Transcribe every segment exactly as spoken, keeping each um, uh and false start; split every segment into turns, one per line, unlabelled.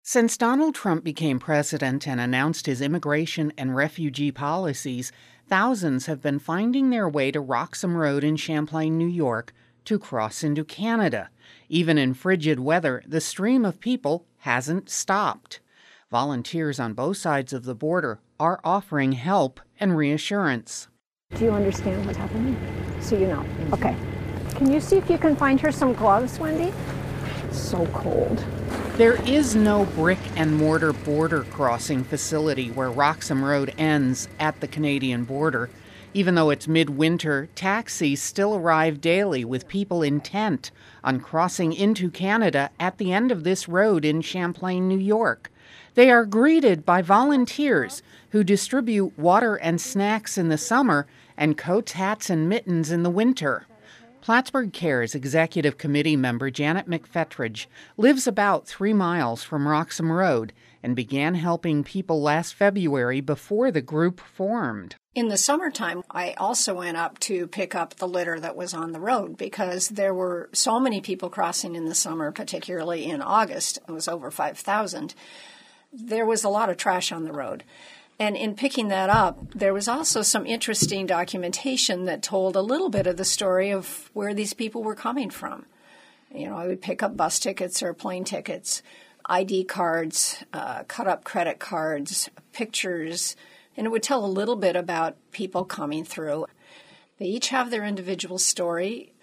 Since Donald Trump became president and announced his immigration and refugee policies, thousands have been finding their way to Roxham Road in Champlain, New York, to cross into Canada. Even in frigid weather, the stream of people hasn't stopped. Volunteers on both sides of the border are offering help and reassurance.
Do you understand what's happening? So you know. Okay. Can you see if you can find her some gloves, Wendy? It's so cold.
There is no brick and mortar border crossing facility where Roxham Road ends at the Canadian border. Even though it's midwinter, taxis still arrive daily with people intent on crossing into Canada at the end of this road in Champlain, New York. They are greeted by volunteers who distribute water and snacks in the summer and coats, hats, and mittens in the winter. Plattsburgh Cares Executive Committee member Janet McFetridge lives about three miles from Roxham Road and began helping people last February before the group formed.
In the summertime, I also went up to pick up the litter that was on the road because there were so many people crossing in the summer, particularly in August. It was over five thousand. There was a lot of trash on the road. And in picking that up, there was also some interesting documentation that told a little bit of the story of where these people were coming from. You know, I would pick up bus tickets or plane tickets, I D cards, uh, cut-up credit cards, pictures, and it would tell a little bit about people coming through. They each have their individual story.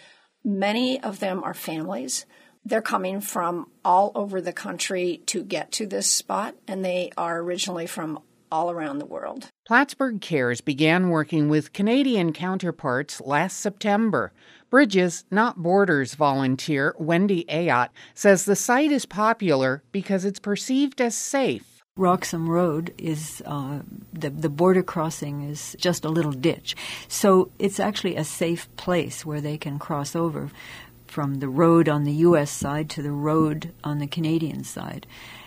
Many of them are families. They're coming from all over the country to get to this spot, and they are originally from all around the world.
Plattsburgh Cares began working with Canadian counterparts last September. Bridges Not Borders volunteer Wendy Ayotte says the site is popular because it's perceived as safe.
Roxham Road is, uh, the, the border crossing is just a little ditch. So it's actually a safe place where they can cross over from the road on the U S side to the road on the Canadian side.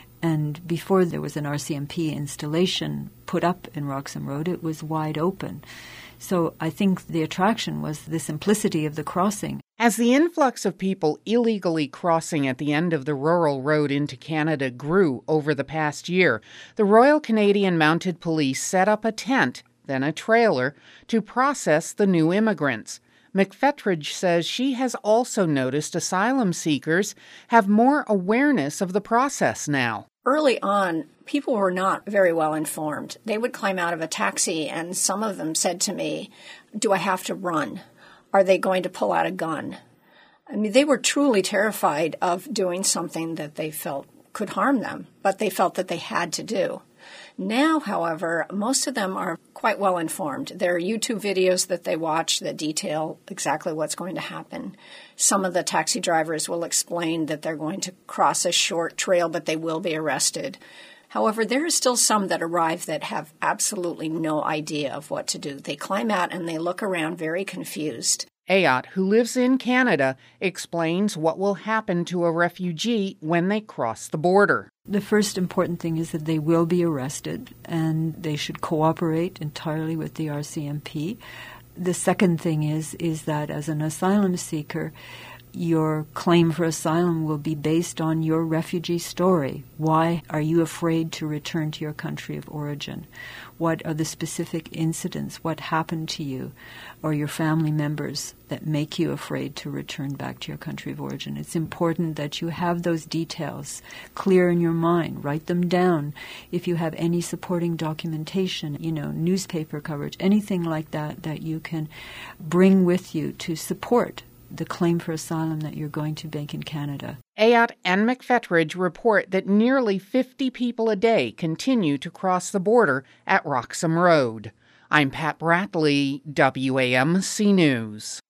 And before there was an R C M P installation put up in Roxham Road, it was wide open. So I think the attraction was the simplicity of the crossing.
As the influx of people illegally crossing at the end of the rural road into Canada grew over the past year, the Royal Canadian Mounted Police set up a tent, then a trailer, to process the new immigrants. McFetridge says she has also noticed asylum seekers have more awareness of the process now.
Early on, people were not very well informed. They would climb out of a taxi, and some of them said to me, "Do I have to run? Are they going to pull out a gun?" I mean, they were truly terrified of doing something that they felt could harm them, but they felt that they had to do. Now, however, most of them are quite well informed. There are YouTube videos that they watch that detail exactly what's going to happen. Some of the taxi drivers will explain that they're going to cross a short trail, but they will be arrested. However, there are still some that arrive that have absolutely no idea of what to do. They climb out and they look around very confused.
Ayotte, who lives in Canada, explains what will happen to a refugee when they cross the border.
The first important thing is that they will be arrested and they should cooperate entirely with the R C M P. The second thing is, is that as an asylum seeker, your claim for asylum will be based on your refugee story. Why are you afraid to return to your country of origin? What are the specific incidents? What happened to you or your family members that make you afraid to return back to your country of origin? It's important that you have those details clear in your mind. Write them down. If you have any supporting documentation, you know, newspaper coverage, anything like that that you can bring with you to support the claim for asylum that you're going to make in Canada.
Ayotte and McFetridge report that nearly fifty people a day continue to cross the border at Roxham Road. I'm Pat Bradley, W A M C News.